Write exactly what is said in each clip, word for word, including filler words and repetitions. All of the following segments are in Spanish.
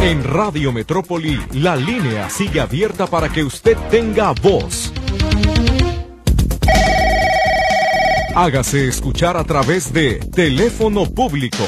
En Radio Metrópoli, la línea sigue abierta para que usted tenga voz. Hágase escuchar a través de teléfono público.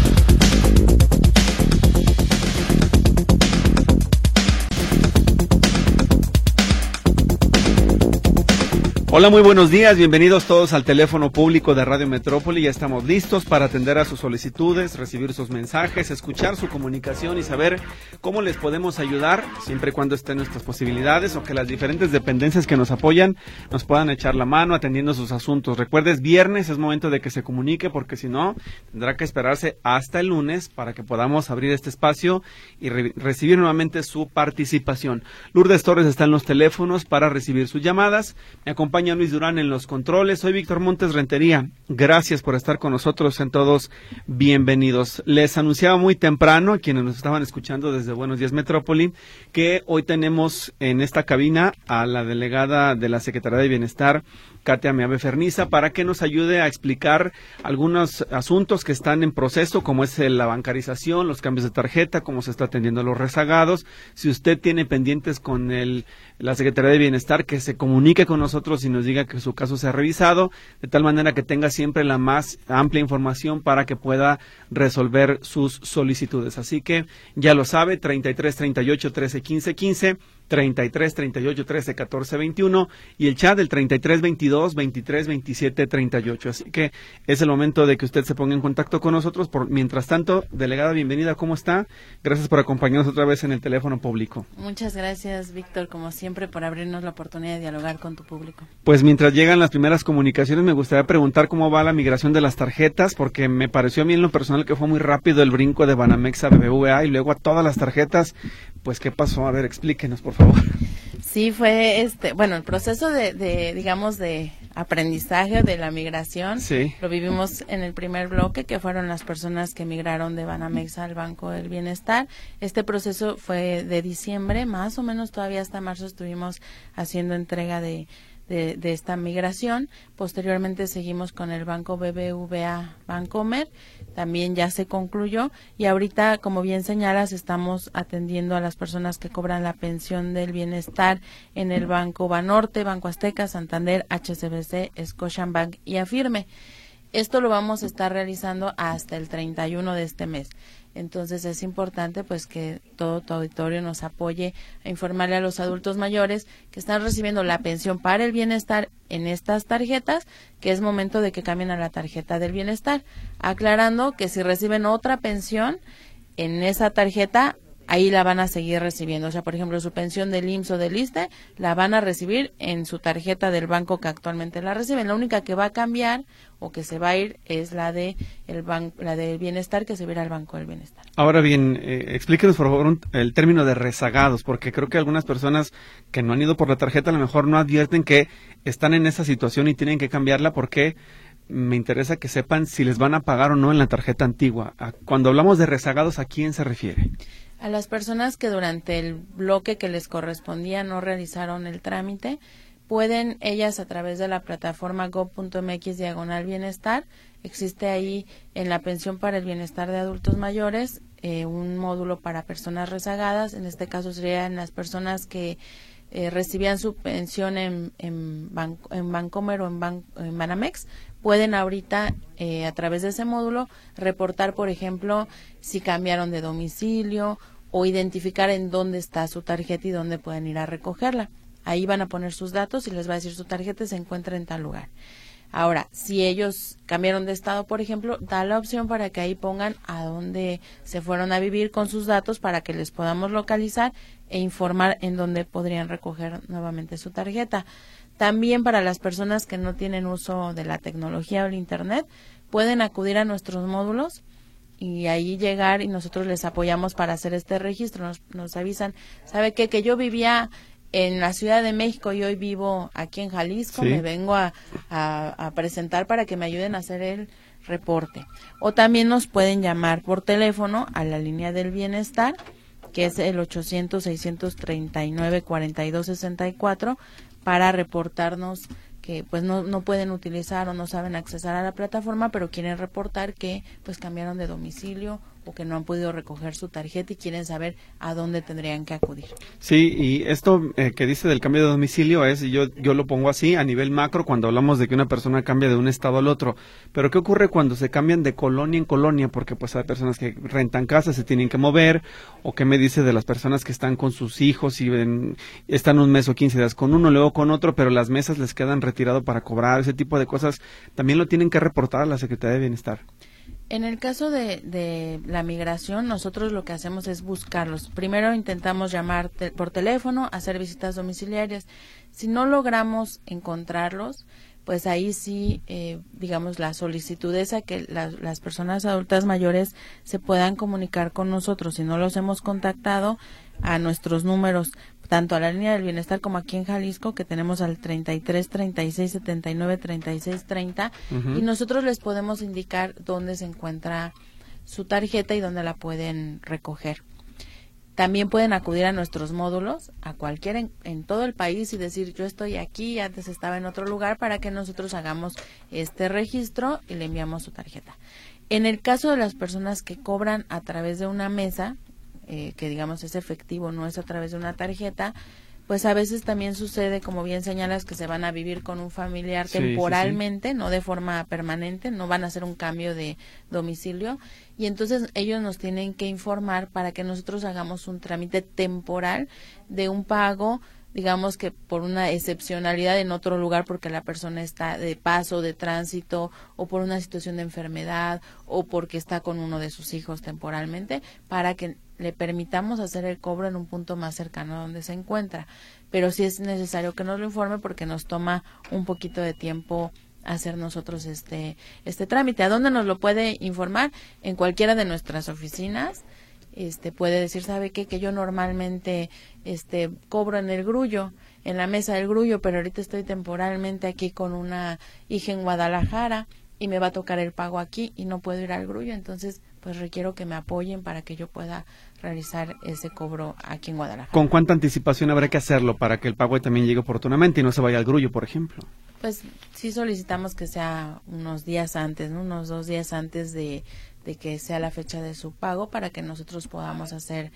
Hola, muy buenos días, bienvenidos todos al teléfono público de Radio Metrópoli. Ya estamos listos para atender a sus solicitudes, recibir sus mensajes, escuchar su comunicación y saber cómo les podemos ayudar, siempre y cuando estén nuestras posibilidades o que las diferentes dependencias que nos apoyan nos puedan echar la mano atendiendo sus asuntos. Recuerde, es viernes, es momento de que se comunique, porque si no, tendrá que esperarse hasta el lunes para que podamos abrir este espacio y re- recibir nuevamente su participación. Lourdes Torres está en los teléfonos para recibir sus llamadas. Me acompaña Luis Durán en los controles. Soy Víctor Montes Rentería. Gracias por estar con nosotros. Sean todos bienvenidos. Les anunciaba muy temprano a quienes nos estaban escuchando desde Buenos Días Metrópoli que hoy tenemos en esta cabina a la delegada de la Secretaría de Bienestar, Katia Meave Ferniza, para que nos ayude a explicar algunos asuntos que están en proceso, como es la bancarización, los cambios de tarjeta, cómo se está atendiendo a los rezagados. Si usted tiene pendientes con el, la Secretaría de Bienestar, que se comunique con nosotros y nos diga que su caso se ha revisado, de tal manera que tenga siempre la más amplia información para que pueda resolver sus solicitudes. Así que ya lo sabe, treinta y tres, treinta y ocho, trece, quince, quince, treinta y tres, treinta y ocho, trece, catorce, veintiuno y el chat del treinta y tres, veintidós, veintitrés, veintisiete, treinta y ocho. Así que es el momento de que usted se ponga en contacto con nosotros. Por mientras tanto, delegada, bienvenida, ¿cómo está? Gracias por acompañarnos otra vez en el teléfono público. Muchas gracias, Víctor, como siempre, por abrirnos la oportunidad de dialogar con tu público. Pues mientras llegan las primeras comunicaciones, me gustaría preguntar cómo va la migración de las tarjetas, porque me pareció a mí en lo personal que fue muy rápido el brinco de Banamex a B B V A y luego a todas las tarjetas. Pues, ¿qué pasó? A ver, explíquenos, por favor. Sí, fue este, bueno, el proceso de, de digamos, de aprendizaje de la migración, sí. Lo vivimos en el primer bloque, que fueron las personas que migraron de Banamex al Banco del Bienestar. Este proceso fue de diciembre, más o menos todavía hasta marzo estuvimos haciendo entrega de De, de esta migración. Posteriormente seguimos con el Banco B B V A Bancomer, también ya se concluyó y ahorita, como bien señalas, estamos atendiendo a las personas que cobran la pensión del bienestar en el Banco Banorte, Banco Azteca, Santander, H S B C, Scotiabank y Afirme. Esto lo vamos a estar realizando hasta el treinta y uno de este mes. Entonces es importante pues que todo tu auditorio nos apoye a informarle a los adultos mayores que están recibiendo la pensión para el bienestar en estas tarjetas, que es momento de que cambien a la tarjeta del bienestar, aclarando que si reciben otra pensión en esa tarjeta, ahí la van a seguir recibiendo. O sea, por ejemplo, su pensión del I M S S o del ISSSTE la van a recibir en su tarjeta del banco que actualmente la reciben. La única que va a cambiar o que se va a ir es la de el banco, la del bienestar, que se va a ir al Banco del Bienestar. Ahora bien, eh, explíquenos por favor un, el término de rezagados, porque creo que algunas personas que no han ido por la tarjeta a lo mejor no advierten que están en esa situación y tienen que cambiarla, porque me interesa que sepan si les van a pagar o no en la tarjeta antigua. Cuando hablamos de rezagados, ¿a quién se refiere? A las personas que durante el bloque que les correspondía no realizaron el trámite, pueden ellas a través de la plataforma gob punto mx diagonal bienestar, existe ahí en la pensión para el bienestar de adultos mayores eh, un módulo para personas rezagadas. En este caso serían las personas que eh, recibían su pensión en, en, Ban, en Bancomer o en, Ban, en Banamex. Pueden ahorita eh, a través de ese módulo reportar, por ejemplo, si cambiaron de domicilio o identificar en dónde está su tarjeta y dónde pueden ir a recogerla. Ahí van a poner sus datos y les va a decir su tarjeta se encuentra en tal lugar. Ahora, si ellos cambiaron de estado, por ejemplo, da la opción para que ahí pongan a dónde se fueron a vivir con sus datos para que les podamos localizar e informar en dónde podrían recoger nuevamente su tarjeta. También para las personas que no tienen uso de la tecnología o el internet, pueden acudir a nuestros módulos y ahí llegar y nosotros les apoyamos para hacer este registro. Nos, nos avisan, ¿sabe qué? Que yo vivía en la Ciudad de México y hoy vivo aquí en Jalisco, sí. Me vengo a, a, a presentar para que me ayuden a hacer el reporte. O también nos pueden llamar por teléfono a la línea del bienestar, que es el ochocientos, seiscientos treinta y nueve, cuarenta y dos sesenta y cuatro, para reportarnos que pues no, no pueden utilizar o no saben accesar a la plataforma, pero quieren reportar que pues cambiaron de domicilio o que no han podido recoger su tarjeta y quieren saber a dónde tendrían que acudir. Sí, y esto eh, que dice del cambio de domicilio es, y yo, yo lo pongo así, a nivel macro, cuando hablamos de que una persona cambia de un estado al otro. Pero ¿qué ocurre cuando se cambian de colonia en colonia? Porque pues hay personas que rentan casas, se tienen que mover, o qué me dice de las personas que están con sus hijos y ven, están un mes o quince días con uno, luego con otro, pero las mesas les quedan retirado para cobrar, ese tipo de cosas, también lo tienen que reportar a la Secretaría de Bienestar. En el caso de, de la migración, nosotros lo que hacemos es buscarlos. Primero intentamos llamar te, por teléfono, hacer visitas domiciliarias. Si no logramos encontrarlos, pues ahí sí, eh, digamos, la solicitud es a que la, las personas adultas mayores se puedan comunicar con nosotros. Si no los hemos contactado, a nuestros números, tanto a la línea del bienestar como aquí en Jalisco, que tenemos al treinta y tres, treinta y seis, setenta y nueve, treinta y seis, treinta, uh-huh. y nosotros les podemos indicar dónde se encuentra su tarjeta y dónde la pueden recoger. También pueden acudir a nuestros módulos, a cualquiera en, en todo el país y decir, yo estoy aquí, antes estaba en otro lugar, para que nosotros hagamos este registro y le enviamos su tarjeta. En el caso de las personas que cobran a través de una mesa, eh, que digamos es efectivo, no es a través de una tarjeta, pues a veces también sucede, como bien señalas, que se van a vivir con un familiar sí, temporalmente, sí, sí. no de forma permanente, no van a hacer un cambio de domicilio, y entonces ellos nos tienen que informar para que nosotros hagamos un trámite temporal de un pago, digamos que por una excepcionalidad en otro lugar porque la persona está de paso, de tránsito, o por una situación de enfermedad, o porque está con uno de sus hijos temporalmente, para que le permitamos hacer el cobro en un punto más cercano a donde se encuentra. Pero sí es necesario que nos lo informe porque nos toma un poquito de tiempo hacer nosotros este este trámite. ¿A dónde nos lo puede informar? En cualquiera de nuestras oficinas. Este puede decir, ¿sabe qué? Que yo normalmente este cobro en el Grullo, en la mesa del Grullo, pero ahorita estoy temporalmente aquí con una hija en Guadalajara y me va a tocar el pago aquí y no puedo ir al Grullo, entonces pues requiero que me apoyen para que yo pueda realizar ese cobro aquí en Guadalajara. ¿Con cuánta anticipación habrá que hacerlo para que el pago también llegue oportunamente y no se vaya al Grullo, por ejemplo? Pues sí solicitamos que sea unos días antes, ¿no? Unos dos días antes de, de que sea la fecha de su pago para que nosotros podamos hacer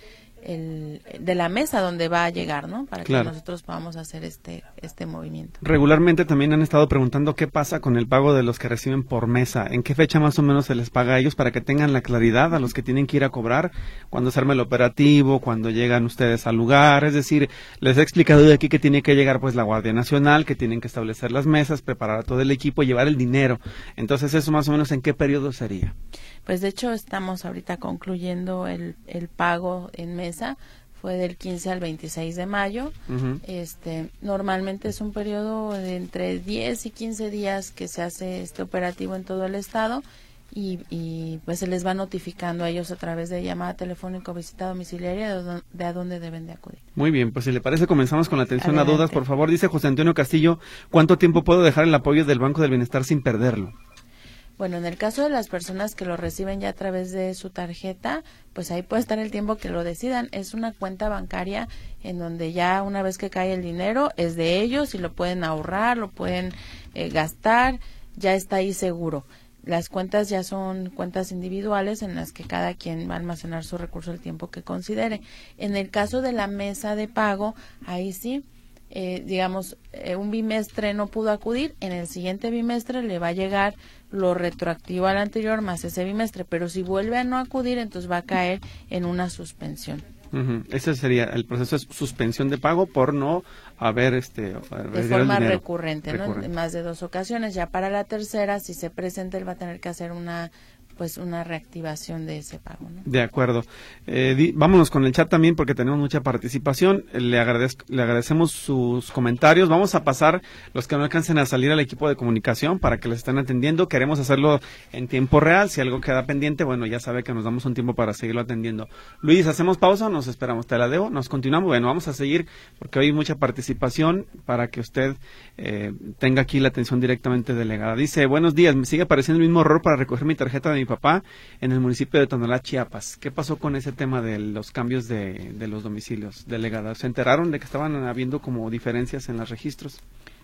el de la mesa donde va a llegar, ¿no? Para claro. que nosotros podamos hacer este este movimiento. Regularmente también han estado preguntando qué pasa con el pago de los que reciben por mesa, en qué fecha más o menos se les paga a ellos para que tengan la claridad a los que tienen que ir a cobrar, cuando se arma el operativo, cuando llegan ustedes al lugar, es decir, les he explicado de aquí que tiene que llegar pues la Guardia Nacional, que tienen que establecer las mesas, preparar a todo el equipo y llevar el dinero. Entonces, eso más o menos en qué periodo sería. Pues de hecho estamos ahorita concluyendo el, el pago en mesa, fue del quince al veintiséis de mayo. Uh-huh. Este, normalmente es un periodo de entre diez y quince días que se hace este operativo en todo el estado y, y pues se les va notificando a ellos a través de llamada telefónica o visita domiciliaria de, don, de a dónde deben de acudir. Muy bien, pues si le parece comenzamos con la atención Adelante. a dudas, por favor. Dice José Antonio Castillo, ¿cuánto tiempo puedo dejar el apoyo del Banco del Bienestar sin perderlo? Bueno, en el caso de las personas que lo reciben ya a través de su tarjeta, pues ahí puede estar el tiempo que lo decidan. Es una cuenta bancaria en donde ya una vez que cae el dinero es de ellos y lo pueden ahorrar, lo pueden eh, gastar, ya está ahí seguro. Las cuentas ya son cuentas individuales en las que cada quien va a almacenar su recurso el tiempo que considere. En el caso de la mesa de pago, ahí sí. Eh, digamos, eh, un bimestre no pudo acudir, en el siguiente bimestre le va a llegar lo retroactivo al anterior más ese bimestre, pero si vuelve a no acudir, entonces va a caer en una suspensión. Uh-huh. Ese sería el proceso, es suspensión de pago por no haber este de forma recurrente, ¿no? En más de dos ocasiones. Ya para la tercera, si se presenta, él va a tener que hacer una pues una reactivación de ese pago, ¿no? De acuerdo. Eh, di, vámonos con el chat también porque tenemos mucha participación. Le, agradezco, le agradecemos sus comentarios. Vamos a pasar los que no alcancen a salir al equipo de comunicación para que les estén atendiendo. Queremos hacerlo en tiempo real. Si algo queda pendiente, bueno, ya sabe que nos damos un tiempo para seguirlo atendiendo. Luis, ¿hacemos pausa o nos esperamos? Te la debo. ¿Nos continuamos? Bueno, vamos a seguir porque hoy hay mucha participación para que usted eh, tenga aquí la atención directamente delegada. Dice, buenos días, me sigue apareciendo el mismo error para recoger mi tarjeta de mi papá en el municipio de Tonalá, Chiapas. ¿Qué pasó con ese tema de los cambios de, de los domicilios, delegada? ¿Se enteraron de que estaban habiendo como diferencias en los registros?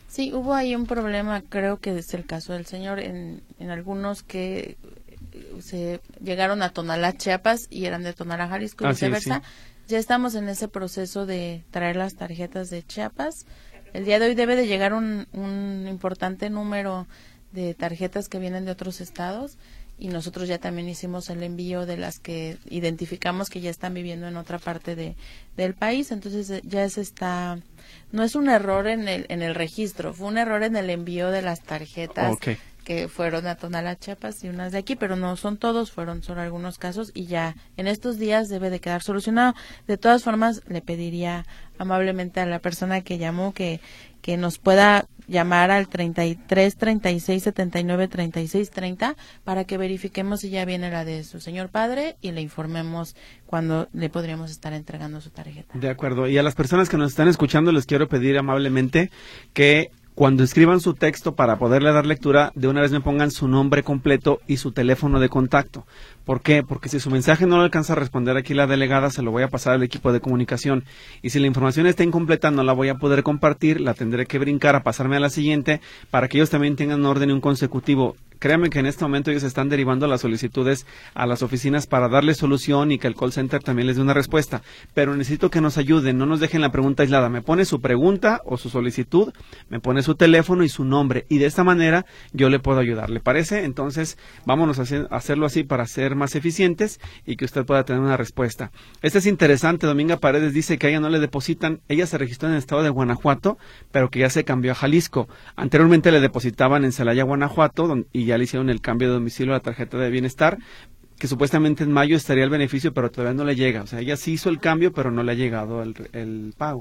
Sí, hubo ahí un problema, creo que es el caso del señor, en, en algunos que se llegaron a Tonalá, Chiapas, y eran de Tonalá, Jalisco, y viceversa. Sí. Ya estamos en ese proceso de traer las tarjetas de Chiapas. El día de hoy debe de llegar un, un importante número de tarjetas que vienen de otros estados, y nosotros ya también hicimos el envío de las que identificamos que ya están viviendo en otra parte de del país. Entonces ya se está, no es un error en el en el registro, fue un error en el envío de las tarjetas. Okay. Que fueron a Tonalá, Chiapas, y unas de aquí, pero no son todos, fueron solo algunos casos, y ya en estos días debe de quedar solucionado. De todas formas, le pediría amablemente a la persona que llamó que que nos pueda llamar al treinta y tres, treinta y seis, setenta y nueve, treinta y seis, treinta para que verifiquemos si ya viene la de su señor padre y le informemos cuando le podríamos estar entregando su tarjeta. De acuerdo. Y a las personas que nos están escuchando les quiero pedir amablemente que cuando escriban su texto, para poderle dar lectura, de una vez me pongan su nombre completo y su teléfono de contacto. ¿Por qué? Porque si su mensaje no lo alcanza a responder aquí la delegada, se lo voy a pasar al equipo de comunicación. Y si la información está incompleta, no la voy a poder compartir, la tendré que brincar a pasarme a la siguiente, para que ellos también tengan un orden y un consecutivo. Créanme que en este momento ellos están derivando las solicitudes a las oficinas para darles solución y que el call center también les dé una respuesta. Pero necesito que nos ayuden, no nos dejen la pregunta aislada. Me pone su pregunta o su solicitud, me pone su teléfono y su nombre, y de esta manera yo le puedo ayudar. ¿Le parece? Entonces, vámonos a, hacer, a hacerlo así para ser más eficientes y que usted pueda tener una respuesta. Este es interesante. Dominga Paredes dice que a ella no le depositan. Ella se registró en el estado de Guanajuato, pero que ya se cambió a Jalisco. Anteriormente le depositaban en Celaya, Guanajuato, donde, y ya le hicieron el cambio de domicilio a la tarjeta de bienestar, que supuestamente en mayo estaría el beneficio, pero todavía no le llega. O sea, ella sí hizo el cambio, pero no le ha llegado el, el pago.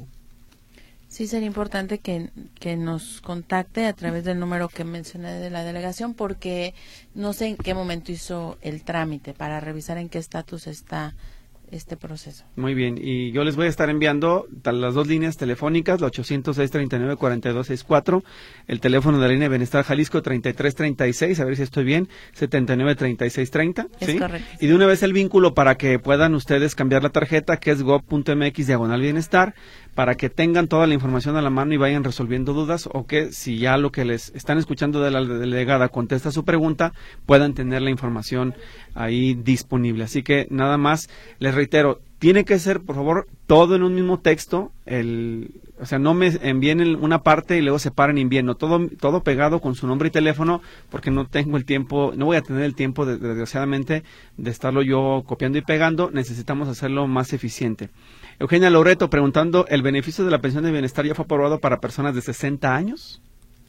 Sí, sería importante que, que nos contacte a través del número que mencioné de la delegación, porque no sé en qué momento hizo el trámite, para revisar en qué estatus está este proceso. Muy bien, y yo les voy a estar enviando las dos líneas telefónicas, la ochocientos seis, treinta y nueve, cuarenta y dos sesenta y cuatro, el teléfono de la línea de Bienestar Jalisco treinta y tres treinta y seis, a ver si estoy bien, setenta y nueve, treinta y seis, treinta. Es ¿sí? correcto. Y de una vez el vínculo para que puedan ustedes cambiar la tarjeta, que es gob.mx diagonal bienestar, para que tengan toda la información a la mano y vayan resolviendo dudas, o que si ya lo que les están escuchando de la delegada contesta su pregunta, puedan tener la información ahí disponible. Así que nada más, les reitero, tiene que ser, por favor, todo en un mismo texto, el, o sea, no me envíen una parte y luego separen y envíen, no, todo, todo pegado con su nombre y teléfono, porque no tengo el tiempo, no voy a tener el tiempo, de, desgraciadamente, de estarlo yo copiando y pegando. Necesitamos hacerlo más eficiente. Eugenia Loreto preguntando, ¿el beneficio de la pensión de bienestar ya fue aprobado para personas de sesenta años?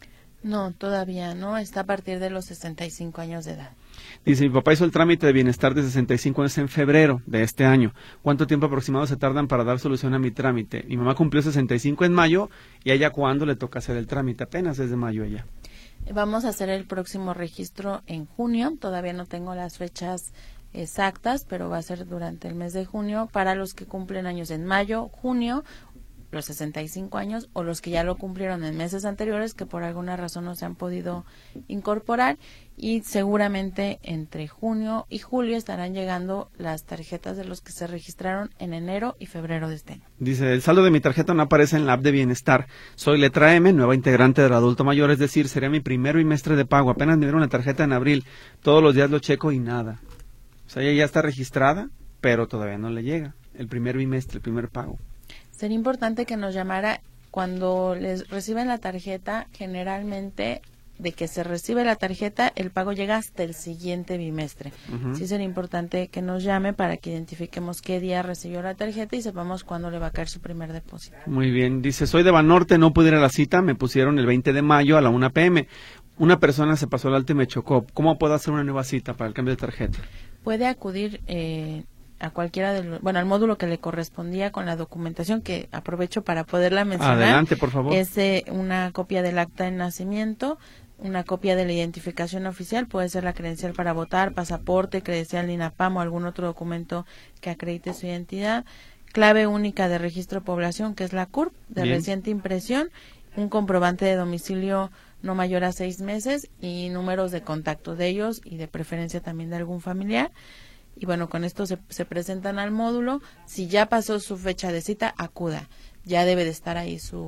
No, todavía no, está a partir de los sesenta y cinco años de edad. Dice, mi papá hizo el trámite de bienestar de sesenta y cinco años en febrero de este año. ¿Cuánto tiempo aproximado se tardan para dar solución a mi trámite? Mi mamá cumplió sesenta y cinco en mayo, y a ella, ¿cuándo le toca hacer el trámite? Apenas es de mayo ella. Vamos a hacer el próximo registro en junio, todavía no tengo las fechas exactas, pero va a ser durante el mes de junio para los que cumplen años en mayo, junio, los sesenta y cinco años, o los que ya lo cumplieron en meses anteriores, que por alguna razón no se han podido incorporar, y seguramente entre junio y julio estarán llegando las tarjetas de los que se registraron en enero y febrero de este año. Dice, el saldo de mi tarjeta no aparece en la app de bienestar. Soy letra M, nueva integrante del adulto mayor, es decir, sería mi primer bimestre de pago. Apenas me dieron la tarjeta en abril, todos los días lo checo y nada. O sea, ella ya está registrada, pero todavía no le llega el primer bimestre, el primer pago. Sería importante que nos llamara cuando les reciben la tarjeta. Generalmente, de que se recibe la tarjeta, el pago llega hasta el siguiente bimestre. Uh-huh. Sí sería importante que nos llame para que identifiquemos qué día recibió la tarjeta y sepamos cuándo le va a caer su primer depósito. Muy bien. Dice, soy de Banorte, no pude ir a la cita, me pusieron el veinte de mayo a la una pe eme. Una persona se pasó al alto y me chocó. ¿Cómo puedo hacer una nueva cita para el cambio de tarjeta? Puede acudir eh, a cualquiera de los, bueno, al módulo que le correspondía con la documentación, que aprovecho para poderla mencionar. Adelante, por favor. Es eh, una copia del acta de nacimiento, una copia de la identificación oficial, puede ser la credencial para votar, pasaporte, credencial INAPAM o algún otro documento que acredite su identidad, clave única de registro de población, que es la C U R P, de Bien. Reciente impresión, un comprobante de domicilio no mayor a seis meses y números de contacto de ellos y de preferencia también de algún familiar. Y bueno, con esto se, se presentan al módulo. Si ya pasó su fecha de cita, acuda. Ya debe de estar ahí su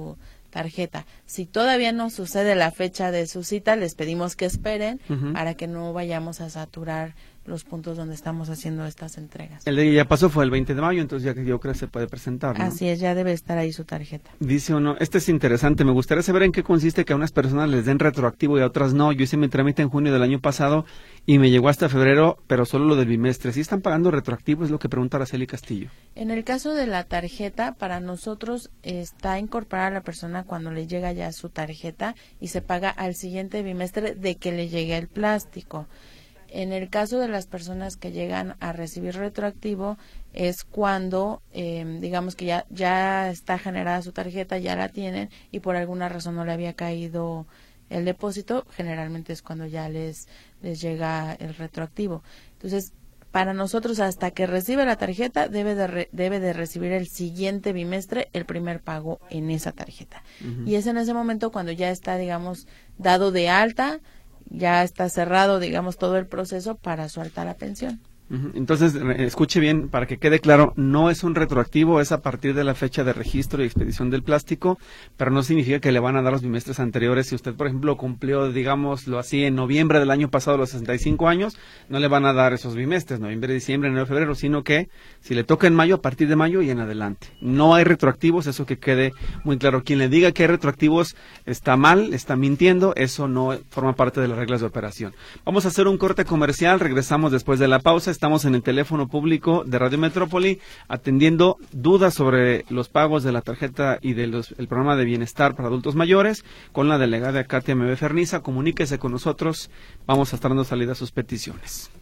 tarjeta. Si todavía no sucede la fecha de su cita, les pedimos que esperen uh-huh. para que no vayamos a saturar los puntos donde estamos haciendo estas entregas. El día ya pasó, fue el veinte de mayo, entonces ya que yo creo que se puede presentar, ¿no? Así es, ya debe estar ahí su tarjeta. Dice uno, este es interesante, me gustaría saber en qué consiste que a unas personas les den retroactivo y a otras no. Yo hice mi trámite en junio del año pasado y me llegó hasta febrero, pero solo lo del bimestre. ¿Sí están pagando retroactivo? Es lo que pregunta Araceli Castillo. En el caso de la tarjeta, para nosotros está incorporada a la persona cuando le llega ya su tarjeta y se paga al siguiente bimestre de que le llegue el plástico. En el caso de las personas que llegan a recibir retroactivo es cuando, eh, digamos que ya, ya está generada su tarjeta, ya la tienen y por alguna razón no le había caído el depósito, generalmente es cuando ya les, les llega el retroactivo. Entonces, para nosotros hasta que recibe la tarjeta debe de, re, debe de recibir el siguiente bimestre el primer pago en esa tarjeta. Uh-huh. Y es en ese momento cuando ya está, digamos, dado de alta, ya está cerrado, digamos, todo el proceso para su alta a la pensión. Entonces, escuche bien, para que quede claro, no es un retroactivo, es a partir de la fecha de registro y expedición del plástico, pero no significa que le van a dar los bimestres anteriores. Si usted, por ejemplo, cumplió, digámoslo así, en noviembre del año pasado los sesenta y cinco años, no le van a dar esos bimestres, noviembre, diciembre, enero, febrero, sino que si le toca en mayo, a partir de mayo y en adelante. No hay retroactivos, eso que quede muy claro. Quien le diga que hay retroactivos está mal, está mintiendo, eso no forma parte de las reglas de operación. Vamos a hacer un corte comercial, regresamos después de la pausa. Estamos en el teléfono público de Radio Metrópoli atendiendo dudas sobre los pagos de la tarjeta y del de programa de bienestar para adultos mayores con la delegada Katia Mebe Ferniza. Comuníquese con nosotros, vamos a estar dando salida a sus peticiones.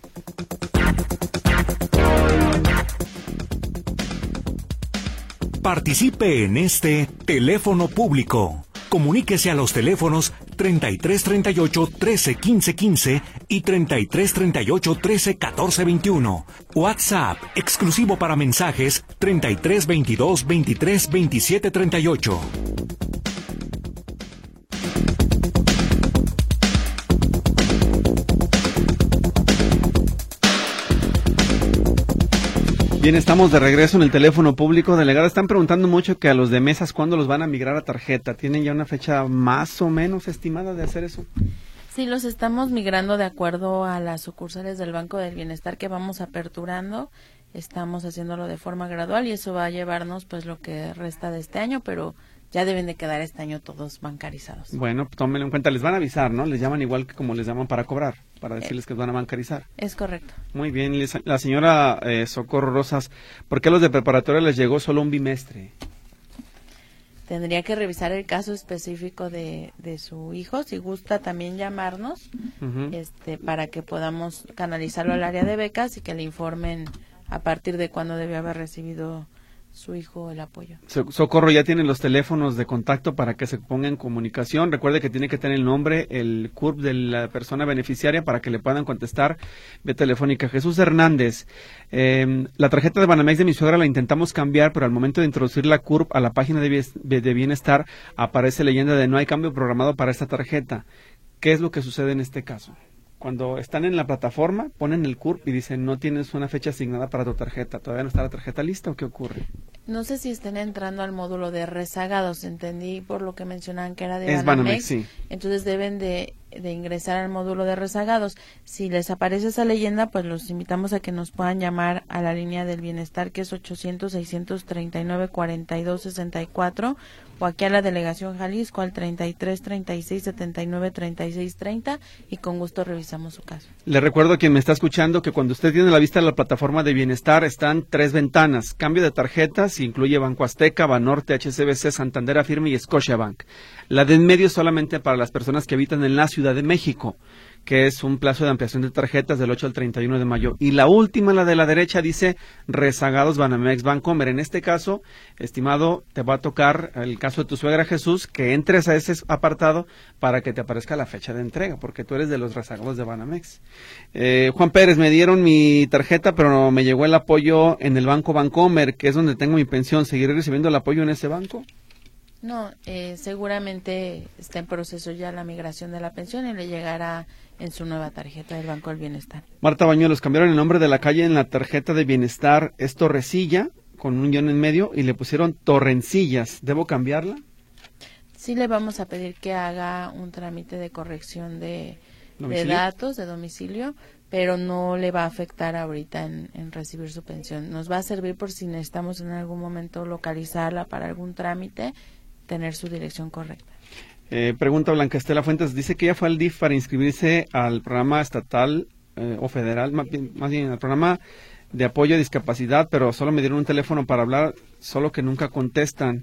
Participe en este teléfono público. Comuníquese a los teléfonos treinta y tres treinta y ocho, trece quince quince y treinta y tres treinta y ocho, trece catorce veintiuno. WhatsApp exclusivo para mensajes treinta y tres veintidós, veintitrés veintisiete treinta y ocho. Bien, estamos de regreso en el teléfono público. Delegada, están preguntando mucho que a los de mesas, ¿cuándo los van a migrar a tarjeta? ¿Tienen ya una fecha más o menos estimada de hacer eso? Sí, los estamos migrando de acuerdo a las sucursales del Banco del Bienestar que vamos aperturando. Estamos haciéndolo de forma gradual y eso va a llevarnos pues lo que resta de este año, pero ya deben de quedar este año todos bancarizados. Bueno, tómenlo en cuenta, les van a avisar, ¿no? Les llaman igual que como les llaman para cobrar, para decirles eh, que van a bancarizar. Es correcto. Muy bien, la señora eh, Socorro Rosas, ¿por qué a los de preparatoria les llegó solo un bimestre? Tendría que revisar el caso específico de, de su hijo, si gusta también llamarnos, uh-huh. este, para que podamos canalizarlo al área de becas y que le informen a partir de cuándo debió haber recibido su hijo el apoyo. Socorro, ya tienen los teléfonos de contacto para que se ponga en comunicación. Recuerde que tiene que tener el nombre, el C U R P de la persona beneficiaria para que le puedan contestar vía telefónica. Jesús Hernández, eh, la tarjeta de Banamex de mi suegra la intentamos cambiar, pero al momento de introducir la C U R P a la página de, de bienestar aparece leyenda de no hay cambio programado para esta tarjeta. ¿Qué es lo que sucede en este caso? Cuando están en la plataforma, ponen el C U R P y dicen, no tienes una fecha asignada para tu tarjeta. ¿Todavía no está la tarjeta lista o qué ocurre? No sé si estén entrando al módulo de rezagados. Entendí por lo que mencionaban que era de es Banamex. Banamex, sí. Entonces deben de, de ingresar al módulo de rezagados. Si les aparece esa leyenda, pues los invitamos a que nos puedan llamar a la línea del bienestar, que es ochocientos, seiscientos treinta y nueve, cuarenta y dos sesenta y cuatro, o aquí a la delegación Jalisco al treinta y tres, treinta y seis, setenta y nueve, treinta y seis, treinta, y con gusto revisamos su caso. Le recuerdo a quien me está escuchando que cuando usted tiene la vista de la plataforma de bienestar están tres ventanas, cambio de tarjetas, incluye Banco Azteca, Banorte, H S B C, Santander Afirme y Scotiabank. La de en medio es solamente para las personas que habitan en la Ciudad de México, que es un plazo de ampliación de tarjetas del ocho al treinta y uno de mayo. Y la última, la de la derecha, dice rezagados Banamex Bancomer. En este caso, estimado, te va a tocar el caso de tu suegra Jesús, que entres a ese apartado para que te aparezca la fecha de entrega, porque tú eres de los rezagados de Banamex. Eh, Juan Pérez, me dieron mi tarjeta, pero me llegó el apoyo en el Banco Bancomer, que es donde tengo mi pensión. ¿Seguiré recibiendo el apoyo en ese banco? No, eh, seguramente está en proceso ya la migración de la pensión y le llegará en su nueva tarjeta del Banco del Bienestar. Marta Bañuelos, cambiaron el nombre de la calle en la tarjeta de bienestar, es Torrecilla, con un guión en medio, y le pusieron Torrencillas. ¿Debo cambiarla? sí le vamos a pedir que haga un trámite de corrección de, de datos de domicilio, pero no le va a afectar ahorita en, en recibir su pensión. Nos va a servir por si necesitamos en algún momento localizarla para algún trámite, tener su dirección correcta. Eh, pregunta Blanca Estela Fuentes, dice que ella fue al D I F para inscribirse al programa estatal eh, o federal, más bien, más bien al programa de apoyo a discapacidad, pero solo me dieron un teléfono para hablar, solo que nunca contestan.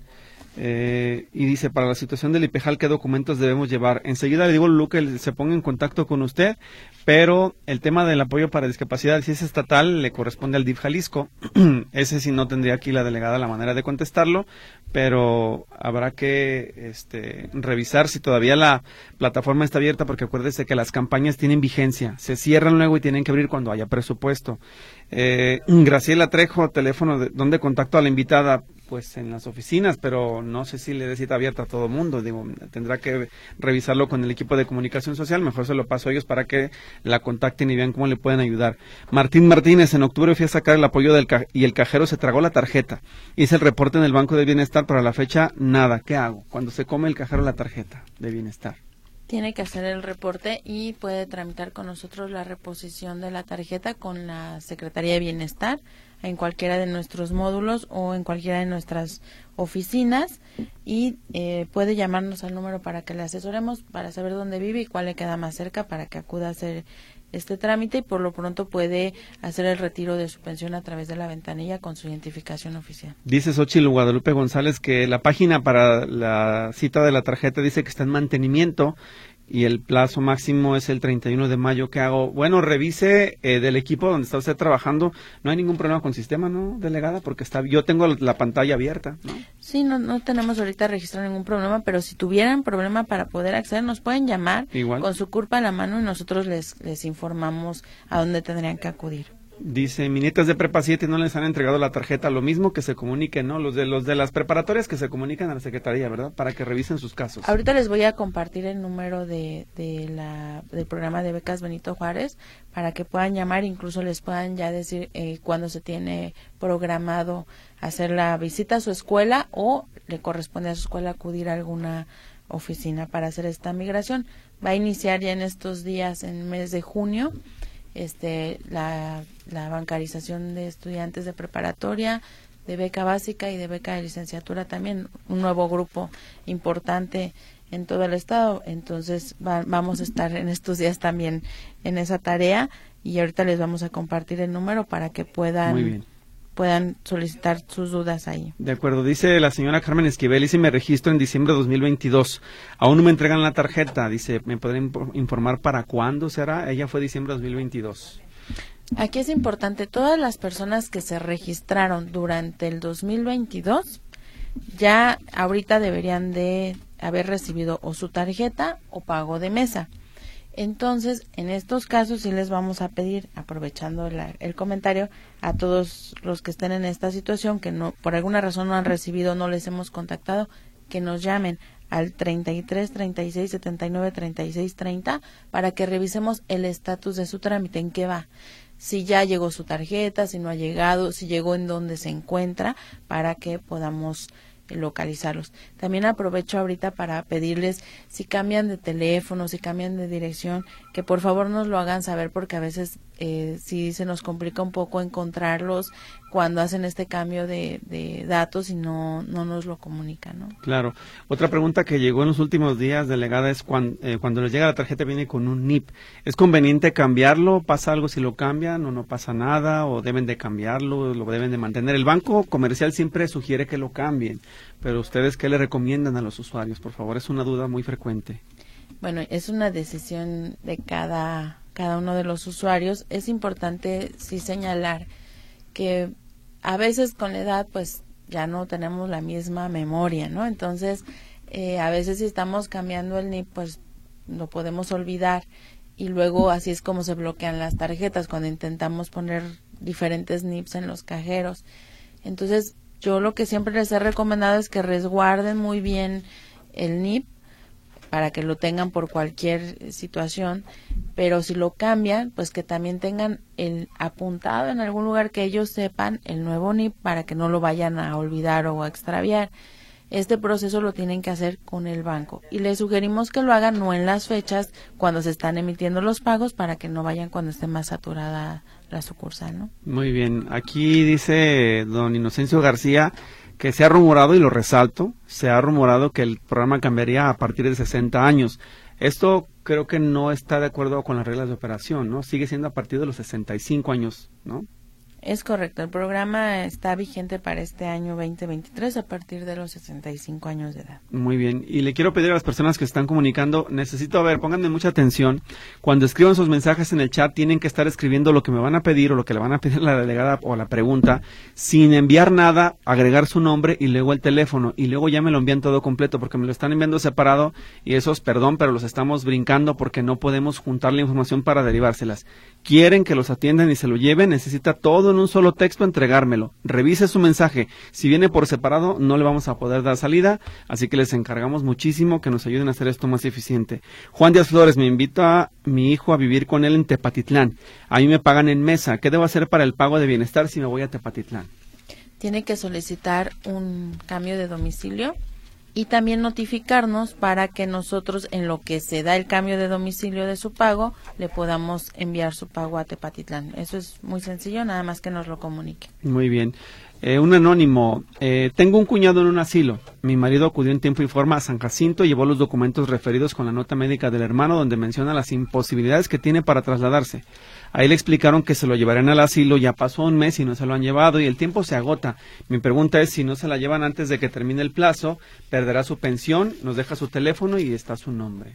Eh, y dice, para la situación del IPEJAL, ¿qué documentos debemos llevar? Enseguida le digo a Lulu que se ponga en contacto con usted, pero el tema del apoyo para discapacidad, si es estatal, le corresponde al D I F Jalisco. Ese sí no tendría aquí la delegada la manera de contestarlo, pero habrá que este, revisar si todavía la plataforma está abierta, porque acuérdese que las campañas tienen vigencia, se cierran luego y tienen que abrir cuando haya presupuesto. Eh, Graciela Trejo, teléfono, de, ¿dónde contacto a la invitada? Pues en las oficinas, pero no sé si le dé cita abierta a todo mundo. Digo, tendrá que revisarlo con el equipo de comunicación social. Mejor se lo paso a ellos para que la contacten y vean cómo le pueden ayudar. Martín Martínez, en octubre fui a sacar el apoyo del ca y el cajero se tragó la tarjeta. Hice el reporte en el Banco de Bienestar, pero a la fecha nada. ¿Qué hago? Cuando se come el cajero la tarjeta de bienestar. Tiene que hacer el reporte y puede tramitar con nosotros la reposición de la tarjeta con la Secretaría de Bienestar en cualquiera de nuestros módulos o en cualquiera de nuestras oficinas, y eh, puede llamarnos al número para que le asesoremos para saber dónde vive y cuál le queda más cerca para que acuda a hacer este trámite, y por lo pronto puede hacer el retiro de su pensión a través de la ventanilla con su identificación oficial. Dice Xochitl Guadalupe González que la página para la cita de la tarjeta dice que está en mantenimiento y el plazo máximo es el treinta y uno de mayo. ¿Qué hago? Bueno, revise eh, del equipo donde está usted trabajando. No hay ningún problema con el sistema, ¿no, delegada? Porque está, yo tengo la pantalla abierta, ¿no? Sí, no, no tenemos ahorita registrado ningún problema, pero si tuvieran problema para poder acceder, nos pueden llamar. Igual, con su CURP a la mano, y nosotros les, les informamos a dónde tendrían que acudir. Dice, mis nietas de prepa siete no les han entregado la tarjeta, lo mismo que se comuniquen, ¿no? Los de los de las preparatorias que se comunican a la Secretaría, ¿verdad? Para que revisen sus casos. Ahorita les voy a compartir el número de, de la del programa de becas Benito Juárez para que puedan llamar, incluso les puedan ya decir eh, cuándo se tiene programado hacer la visita a su escuela o le corresponde a su escuela acudir a alguna oficina para hacer esta migración. Va a iniciar ya en estos días, en el mes de junio, este la, la bancarización de estudiantes de preparatoria, de beca básica y de beca de licenciatura también, un nuevo grupo importante en todo el estado. Entonces va, vamos a estar en estos días también en esa tarea, y ahorita les vamos a compartir el número para que puedan Muy bien. puedan solicitar sus dudas ahí. De acuerdo, dice la señora Carmen Esquivel, hice mi registro en diciembre de dos mil veintidós, aún no me entregan la tarjeta, dice, ¿me podrían informar para cuándo será? Ella fue diciembre de dos mil veintidós. Aquí es importante, todas las personas que se registraron durante el dos mil veintidós, ya ahorita deberían de haber recibido o su tarjeta o pago de mesa. Entonces, en estos casos sí les vamos a pedir, aprovechando la, el comentario, a todos los que estén en esta situación, que no por alguna razón no han recibido, no les hemos contactado, que nos llamen al treinta y tres, treinta y seis, setenta y nueve, treinta y seis, treinta para que revisemos el estatus de su trámite, en qué va. Si ya llegó su tarjeta, si no ha llegado, si llegó en dónde se encuentra, para que podamos localizarlos. También aprovecho ahorita para pedirles, si cambian de teléfono, si cambian de dirección, que por favor nos lo hagan saber, porque a veces eh, sí se nos complica un poco encontrarlos cuando hacen este cambio de, de datos y no, no nos lo comunican, ¿no? Claro. Otra pregunta que llegó en los últimos días, delegada, es cuando, eh, cuando les llega la tarjeta viene con un N I P. ¿Es conveniente cambiarlo? ¿Pasa algo si lo cambian o no pasa nada? ¿O deben de cambiarlo? ¿Lo deben de mantener? El banco comercial siempre sugiere que lo cambien, pero ¿ustedes qué le recomiendan a los usuarios? Por favor, es una duda muy frecuente. Bueno, es una decisión de cada, cada uno de los usuarios. Es importante sí señalar que a veces con la edad pues ya no tenemos la misma memoria, ¿no? Entonces, eh, a veces si estamos cambiando el N I P, pues lo podemos olvidar, y luego así es como se bloquean las tarjetas cuando intentamos poner diferentes N I Ps en los cajeros. Entonces, yo lo que siempre les he recomendado es que resguarden muy bien el N I P para que lo tengan por cualquier situación, pero si lo cambian, pues que también tengan el apuntado en algún lugar, que ellos sepan el nuevo N I P para que no lo vayan a olvidar o a extraviar. este proceso lo tienen que hacer con el banco y les sugerimos que lo hagan no en las fechas cuando se están emitiendo los pagos para que no vayan cuando esté más saturada la sucursal, ¿no? Muy bien, aquí dice don Inocencio García que se ha rumorado, y lo resalto, se ha rumorado que el programa cambiaría a partir de sesenta años. Esto creo que no está de acuerdo con las reglas de operación, ¿no? Sigue siendo a partir de los sesenta y cinco años, ¿no? Es correcto, el programa está vigente para este año veinte veintitrés a partir de los sesenta y cinco años de edad. Muy bien, y le quiero pedir a las personas que están comunicando, necesito, a ver, pónganme mucha atención, cuando escriban sus mensajes en el chat tienen que estar escribiendo lo que me van a pedir o lo que le van a pedir la delegada o la pregunta, sin enviar nada, agregar su nombre y luego el teléfono, y luego ya me lo envían todo completo, porque me lo están enviando separado, y esos, perdón, pero los estamos brincando porque no podemos juntar la información para derivárselas. Quieren que los atiendan y se lo lleven, necesita todo en un solo texto entregármelo. Revise su mensaje. Si viene por separado, no le vamos a poder dar salida, así que les encargamos muchísimo que nos ayuden a hacer esto más eficiente. Juan Díaz Flores, me invito a mi hijo a vivir con él en Tepatitlán. A mí me pagan en mesa. ¿Qué debo hacer para el pago de bienestar si me voy a Tepatitlán? Tiene que solicitar un cambio de domicilio y también notificarnos para que nosotros, en lo que se da el cambio de domicilio de su pago, le podamos enviar su pago a Tepatitlán. Eso es muy sencillo, nada más que nos lo comunique. Muy bien. Eh, un anónimo, eh, tengo un cuñado en un asilo. Mi marido acudió en tiempo y forma a San Jacinto y llevó los documentos referidos con la nota médica del hermano donde menciona las imposibilidades que tiene para trasladarse. Ahí le explicaron que se lo llevarían al asilo, ya pasó un mes y no se lo han llevado y el tiempo se agota. Mi pregunta es, si no se la llevan antes de que termine el plazo, perderá su pensión, nos deja su teléfono y está su nombre.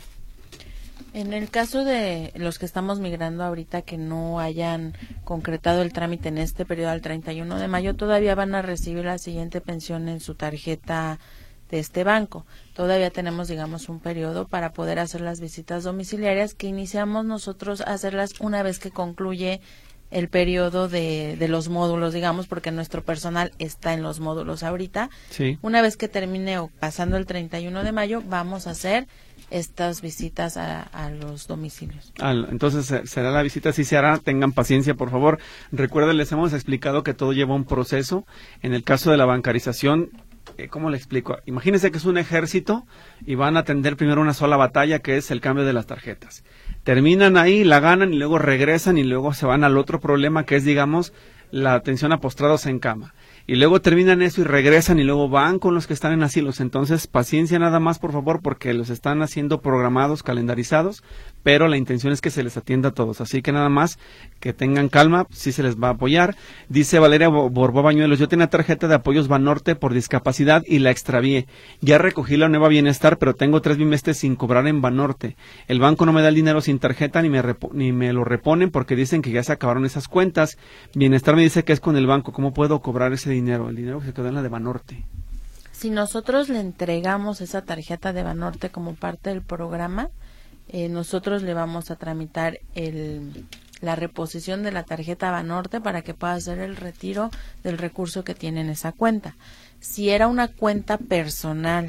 En el caso de los que estamos migrando ahorita que no hayan concretado el trámite en este periodo al treinta y uno de mayo, todavía van a recibir la siguiente pensión en su tarjeta de este banco. Todavía tenemos, digamos, un periodo para poder hacer las visitas domiciliarias que iniciamos nosotros a hacerlas una vez que concluye el periodo de, de los módulos, digamos, porque nuestro personal está en los módulos ahorita. Sí. Una vez que termine o pasando el treinta y uno de mayo, vamos a hacer estas visitas a, a los domicilios. Al, entonces será la visita, sí se hará, tengan paciencia por favor. Recuerden, les hemos explicado que todo lleva un proceso. En el caso de la bancarización, eh, ¿cómo le explico? Imagínense que es un ejército y van a atender primero una sola batalla, que es el cambio de las tarjetas. Terminan ahí, la ganan y luego regresan y luego se van al otro problema, que es, digamos, la atención a postrados en cama. Y luego terminan eso y regresan y luego van con los que están en asilos. Entonces, paciencia nada más, por favor, porque los están haciendo programados, calendarizados, pero la intención es que se les atienda a todos. Así que nada más que tengan calma, sí se les va a apoyar. Dice Valeria Borbó Bañuelos, yo tenía tarjeta de apoyos Banorte por discapacidad y la extravié. Ya recogí la nueva Bienestar, pero tengo tres bimestres sin cobrar en Banorte. El banco no me da el dinero sin tarjeta ni me, repo- ni me lo reponen porque dicen que ya se acabaron esas cuentas. Bienestar me dice que es con el banco. ¿Cómo puedo cobrar ese dinero? El dinero que se quedó en la de Banorte. Si nosotros le entregamos esa tarjeta de Banorte como parte del programa, eh, nosotros le vamos a tramitar el, la reposición de la tarjeta Banorte para que pueda hacer el retiro del recurso que tiene en esa cuenta. Si era una cuenta personal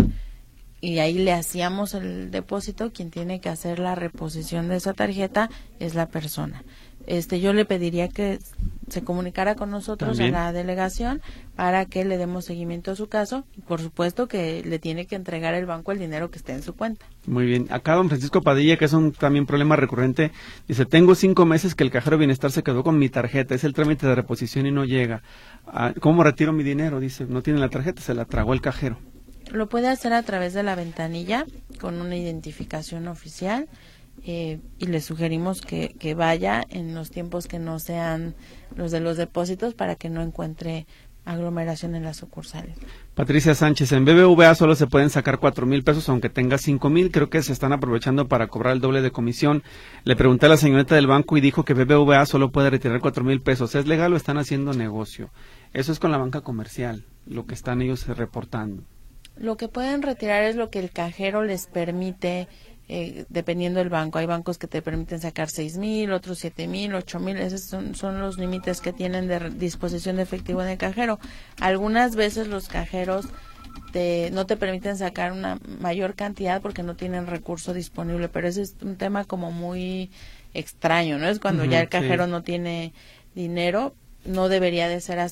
y ahí le hacíamos el depósito, quien tiene que hacer la reposición de esa tarjeta es la persona. Este, yo le pediría que se comunicara con nosotros en la delegación para que le demos seguimiento a su caso y por supuesto que le tiene que entregar el banco el dinero que esté en su cuenta. Muy bien. Acá don Francisco Padilla, que es un también problema recurrente, dice, tengo cinco meses que el cajero Bienestar se quedó con mi tarjeta, es el trámite de reposición y no llega. Ah, ¿cómo retiro mi dinero? Dice, no tiene la tarjeta, se la tragó el cajero. Lo puede hacer a través de la ventanilla con una identificación oficial. Eh, y le sugerimos que, que vaya en los tiempos que no sean los de los depósitos para que no encuentre aglomeración en las sucursales. Patricia Sánchez, en B B V A solo se pueden sacar cuatro mil pesos aunque tenga cinco mil, creo que se están aprovechando para cobrar el doble de comisión. Le pregunté a la señorita del banco y dijo que B B V A solo puede retirar cuatro mil pesos. ¿Es legal o están haciendo negocio? Eso es con la banca comercial, lo que están ellos reportando. Lo que pueden retirar es lo que el cajero les permite. Eh, dependiendo del banco, hay bancos que te permiten sacar seis mil, otros siete mil, ocho mil, esos son, son los límites que tienen de disposición de efectivo en el cajero. Algunas veces los cajeros te, no te permiten sacar una mayor cantidad porque no tienen recurso disponible, pero ese es un tema como muy extraño, ¿no? Es cuando uh-huh, ya el cajero sí. no tiene dinero, no debería de ser así.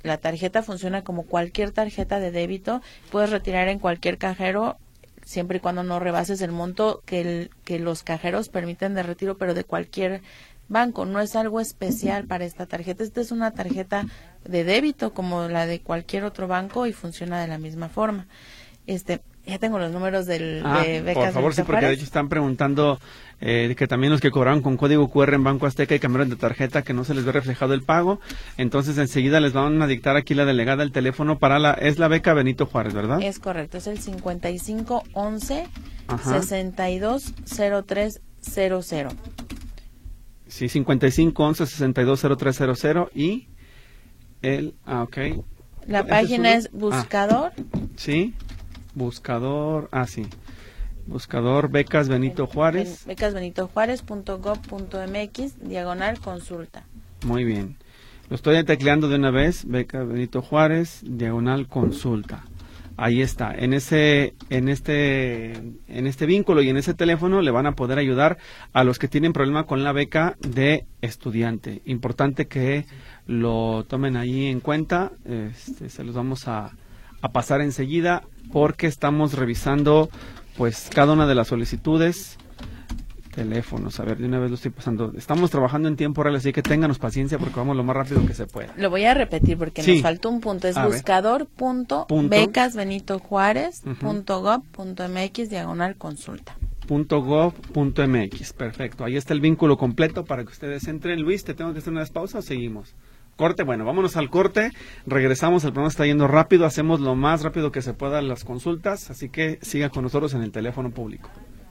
la tarjeta funciona como cualquier tarjeta de débito, puedes retirar en cualquier cajero, siempre y cuando no rebases el monto que, el, que los cajeros permiten de retiro, pero de cualquier banco, no es algo especial para esta tarjeta. Esta es una tarjeta de débito como la de cualquier otro banco y funciona de la misma forma. Este, ya tengo los números del, ah, de becas. Por favor, sí, porque Juárez. de hecho están preguntando eh, que también los que cobraron con código cu erre en Banco Azteca y cambiaron de tarjeta, que no se les ve reflejado el pago. Entonces, enseguida les van a dictar aquí la delegada el teléfono para la, es la beca Benito Juárez, ¿verdad? Es correcto, es el cincuenta y cinco once sesenta y dos cero tres cero cero. Sí, cincuenta y cinco once sesenta y dos cero tres cero cero y el, ah, ok. La ¿Ese página es, es buscador. Ah, sí, buscador, ah, sí. Buscador Becas Benito Juárez. becas benito juárez punto gob punto mx, diagonal consulta. Muy bien. Lo estoy tecleando de una vez, Becas Benito Juárez, diagonal consulta. Ahí está, en ese, en este, en este vínculo y en ese teléfono le van a poder ayudar a los que tienen problema con la beca de estudiante. Importante que lo tomen ahí en cuenta, este, se los vamos a, a pasar enseguida porque estamos revisando pues cada una de las solicitudes. Teléfonos, a ver, de una vez lo estoy pasando. Estamos trabajando en tiempo real, así que ténganos paciencia porque vamos lo más rápido que se pueda. Lo voy a repetir porque sí. nos faltó un punto. Es a buscador punto becas benito juárez punto gob punto mx, diagonal consulta. Punto gov punto mx, perfecto. Ahí está el vínculo completo para que ustedes entren. Luis, ¿te tengo que hacer unas pausas o seguimos? Corte, bueno, vámonos al corte, regresamos, el programa está yendo rápido, hacemos lo más rápido que se pueda las consultas, así que siga con nosotros en el teléfono público.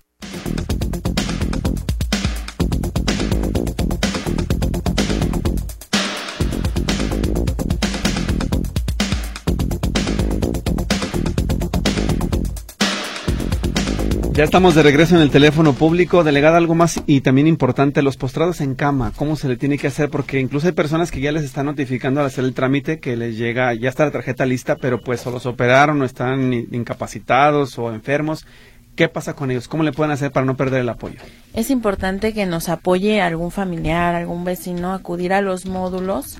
Ya estamos de regreso en el teléfono público. Delegada, algo más y también importante, los postrados en cama, ¿cómo se le tiene que hacer? Porque incluso hay personas que ya les están notificando al hacer el trámite que les llega, ya está la tarjeta lista, pero pues o los operaron o están incapacitados o enfermos. ¿Qué pasa con ellos? ¿Cómo le pueden hacer para no perder el apoyo? Es importante que nos apoye algún familiar, algún vecino, acudir a los módulos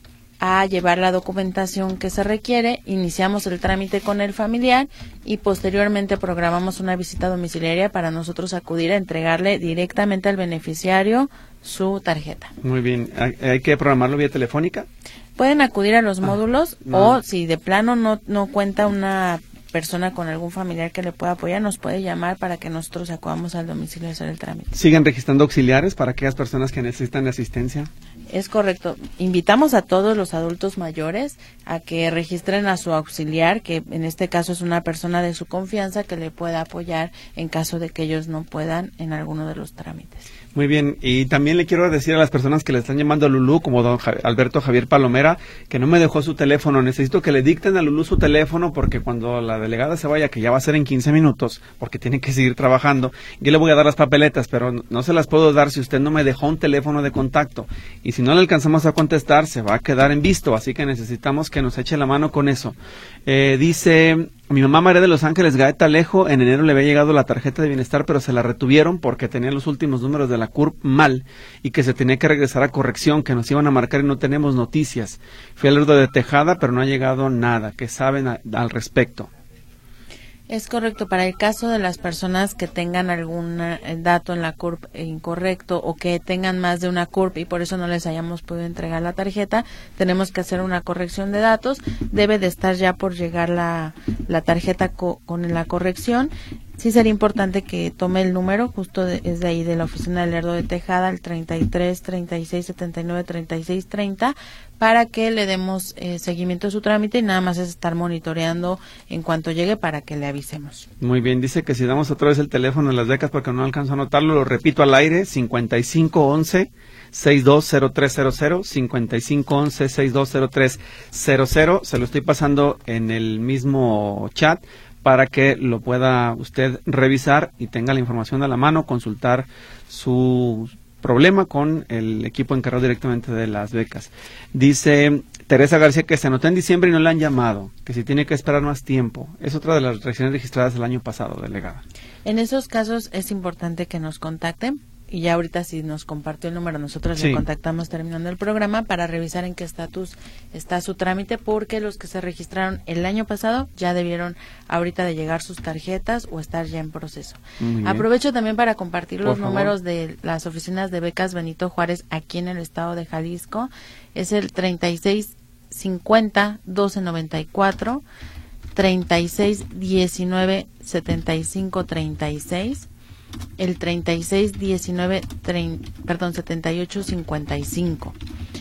a llevar la documentación que se requiere, iniciamos el trámite con el familiar y posteriormente programamos una visita domiciliaria para nosotros acudir a entregarle directamente al beneficiario su tarjeta. Muy bien, ¿hay, hay que programarlo vía telefónica? Pueden acudir a los ah, módulos no. o si de plano no, no cuenta una persona con algún familiar que le pueda apoyar, nos puede llamar para que nosotros acudamos al domicilio a hacer el trámite. ¿Siguen registrando auxiliares para aquellas personas que necesitan asistencia? Es correcto. Invitamos a todos los adultos mayores a que registren a su auxiliar, que en este caso es una persona de su confianza que le pueda apoyar en caso de que ellos no puedan en alguno de los trámites. Muy bien, y también le quiero decir a las personas que le están llamando a Lulú, como don Javier, Alberto Javier Palomera, que no me dejó su teléfono. Necesito que le dicten a Lulú su teléfono porque cuando la delegada se vaya, que ya va a ser en quince minutos, porque tiene que seguir trabajando, yo le voy a dar las papeletas, pero no se las puedo dar si usted no me dejó un teléfono de contacto. Y si no le alcanzamos a contestar, se va a quedar en visto, así que necesitamos que nos eche la mano con eso. Eh, dice... Mi mamá María de Los Ángeles Gaeta Alejo, en enero le había llegado la tarjeta de bienestar, pero se la retuvieron porque tenía los últimos números de la C U R P mal y que se tenía que regresar a corrección, que nos iban a marcar y no tenemos noticias. Fui al Lerdo de Tejada, pero no ha llegado nada. ¿Qué saben a, al respecto? Es correcto. Para el caso de las personas que tengan algún dato en la C U R P incorrecto o que tengan más de una C U R P y por eso no les hayamos podido entregar la tarjeta, tenemos que hacer una corrección de datos. Debe de estar ya por llegar la, la tarjeta co, con la corrección. Sí sería importante que tome el número, justo de, es de ahí de la oficina del Lerdo de Tejada, el treinta y tres, treinta y seis, setenta y nueve, treinta y seis, treinta, para que le demos eh, seguimiento a su trámite y nada más es estar monitoreando en cuanto llegue para que le avisemos. Muy bien, dice que si damos otra vez el teléfono de las becas porque no alcanzo a anotarlo, lo repito al aire, cincuenta y cinco once sesenta y dos cero tres cero cero, cincuenta y cinco once sesenta y dos cero tres cero cero, se lo estoy pasando en el mismo chat para que lo pueda usted revisar y tenga la información a la mano, consultar su problema con el equipo encargado directamente de las becas. Dice Teresa García que se anotó en diciembre y no le han llamado, que si tiene que esperar más tiempo. Es otra de las reacciones registradas el año pasado, delegada. En esos casos es importante que nos contacten y ya ahorita si nos compartió el número, nosotros sí. le contactamos terminando el programa para revisar en qué estatus está su trámite, porque los que se registraron el año pasado ya debieron ahorita de llegar sus tarjetas o estar ya en proceso. Aprovecho también para compartir Por los favor. números de las oficinas de becas Benito Juárez aquí en el estado de Jalisco. Es el treinta y seis cincuenta doce noventa y cuatro, treinta y seis diecinueve setenta y cinco treinta y seis, el treinta y seis diecinueve perdón setenta y ocho cincuenta y cinco.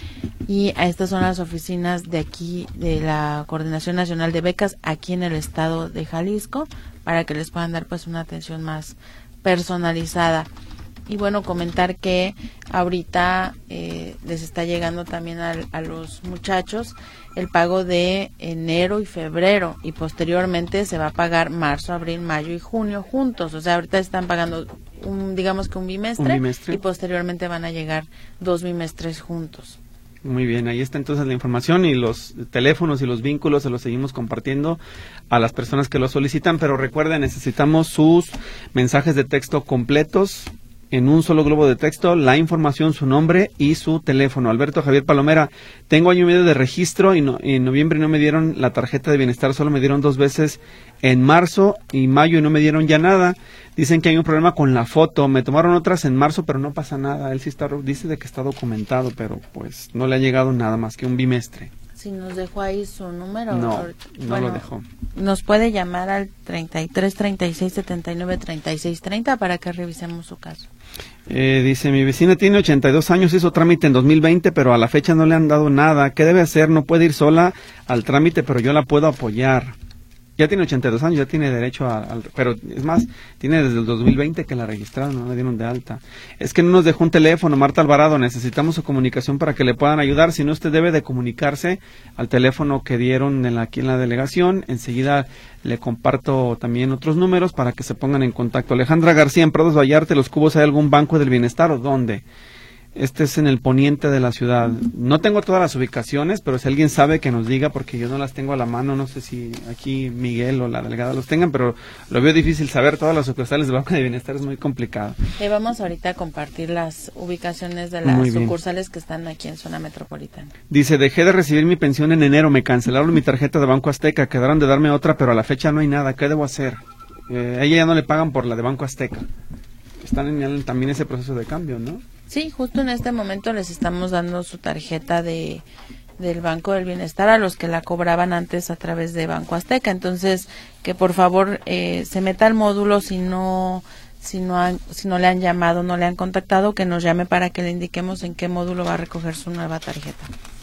Y a estas son las oficinas de aquí de la Coordinación Nacional de Becas aquí en el estado de Jalisco, para que les puedan dar pues una atención más personalizada. Y bueno, comentar que ahorita eh, les está llegando también a, a los muchachos el pago de enero y febrero, y posteriormente se va a pagar marzo, abril, mayo y junio juntos. O sea, ahorita están pagando un, digamos que un bimestre, un bimestre, y posteriormente van a llegar dos bimestres juntos. Muy bien, ahí está entonces la información, y los teléfonos y los vínculos se los seguimos compartiendo a las personas que lo solicitan, pero recuerden, necesitamos sus mensajes de texto completos en un solo globo de texto, la información, su nombre y su teléfono. Alberto Javier Palomera, tengo año y medio de registro y no, en noviembre no me dieron la tarjeta de bienestar, solo me dieron dos veces en marzo y mayo y no me dieron ya nada. Dicen que hay un problema con la foto, me tomaron otras en marzo, pero no pasa nada. Él sí está, dice de que está documentado, pero pues no le ha llegado nada más que un bimestre. Si nos dejó ahí su número. No, no bueno, lo dejó. Nos puede llamar al treinta y tres treinta y seis setenta y nueve treinta y seis treinta para que revisemos su caso. Eh, dice, mi vecina tiene ochenta y dos años, hizo trámite en dos mil veinte, pero a la fecha no le han dado nada. ¿Qué debe hacer? No puede ir sola al trámite, pero yo la puedo apoyar. Ya tiene ochenta y dos años, ya tiene derecho a, al... Pero es más, tiene desde el dos mil veinte que la registraron, no la dieron de alta. Es que no nos dejó un teléfono, Marta Alvarado, necesitamos su comunicación para que le puedan ayudar. Si no, usted debe de comunicarse al teléfono que dieron en la, aquí en la delegación. Enseguida le comparto también otros números para que se pongan en contacto. Alejandra García, en Prados Vallarta, ¿Los Cubos hay algún banco del bienestar o dónde? Este es en el poniente de la ciudad. No tengo todas las ubicaciones, pero si alguien sabe que nos diga, porque yo no las tengo a la mano. No sé si aquí Miguel o la delegada los tengan, pero lo veo difícil saber todas las sucursales del Banco de Bienestar, es muy complicado. Eh, vamos ahorita a compartir las ubicaciones de las sucursales que están aquí en zona metropolitana. Dice, dejé de recibir mi pensión en enero, me cancelaron mi tarjeta de Banco Azteca, quedaron de darme otra, pero a la fecha no hay nada. ¿Qué debo hacer? Eh, a ella ya no le pagan por la de Banco Azteca. Están en el, también ese proceso de cambio, ¿no? Sí, justo en este momento les estamos dando su tarjeta de del Banco del Bienestar a los que la cobraban antes a través de Banco Azteca. Entonces, que por favor eh, se meta al módulo si no si no han, si no le han llamado, no le han contactado, que nos llame para que le indiquemos en qué módulo va a recoger su nueva tarjeta.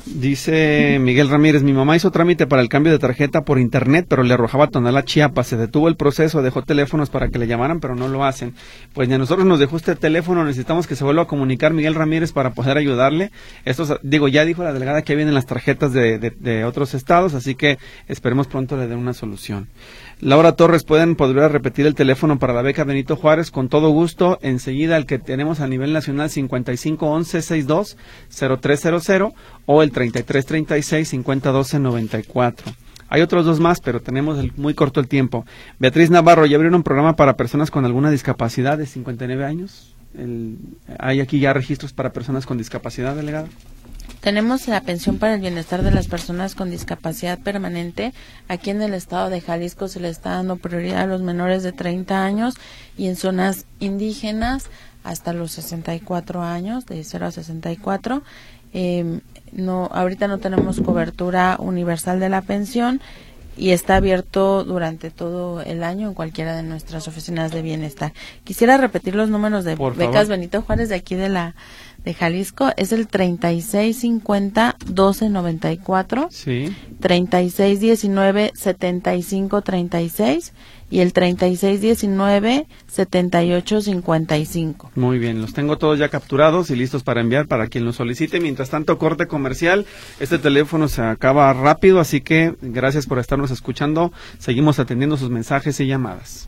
Dice Miguel Ramírez, mi mamá hizo trámite para el cambio de tarjeta por internet, pero le arrojaba Tonalá, Chiapas. Se detuvo el proceso, dejó teléfonos para que le llamaran, pero no lo hacen. Pues ni a nosotros nos dejó este teléfono, necesitamos que se vuelva a comunicar Miguel Ramírez para poder ayudarle. Estos, digo, ya dijo la delegada que vienen las tarjetas de, de, de otros estados, así que esperemos pronto le den una solución. Laura Torres, ¿pueden, podría repetir el teléfono para la beca Benito Juárez? Con todo gusto, enseguida el que tenemos a nivel nacional, cincuenta y cinco once sesenta y dos cero tres cero cero o el treinta y tres treinta y seis cincuenta doce noventa y cuatro. Hay otros dos más, pero tenemos el, muy corto el tiempo. Beatriz Navarro, ¿ya abrieron un programa para personas con alguna discapacidad de cincuenta y nueve años? El, ¿Hay aquí ya registros para personas con discapacidad, delegada? Tenemos la pensión para el bienestar de las personas con discapacidad permanente. Aquí en el estado de Jalisco se le está dando prioridad a los menores de treinta años y en zonas indígenas hasta los sesenta y cuatro años, de cero a sesenta y cuatro. Eh, no, ahorita no tenemos cobertura universal de la pensión y está abierto durante todo el año en cualquiera de nuestras oficinas de bienestar. Quisiera repetir los números de Por becas favor. Benito Juárez de aquí de la de Jalisco. Es el treinta y seis cincuenta doce noventa y cuatro, Sí. treinta y seis diecinueve setenta y cinco treinta y seis y el treinta y seis diecinueve setenta y ocho cincuenta y cinco. Muy bien, los tengo todos ya capturados y listos para enviar para quien lo solicite. Mientras tanto, corte comercial. Este teléfono se acaba rápido, así que gracias por estarnos escuchando. Seguimos atendiendo sus mensajes y llamadas.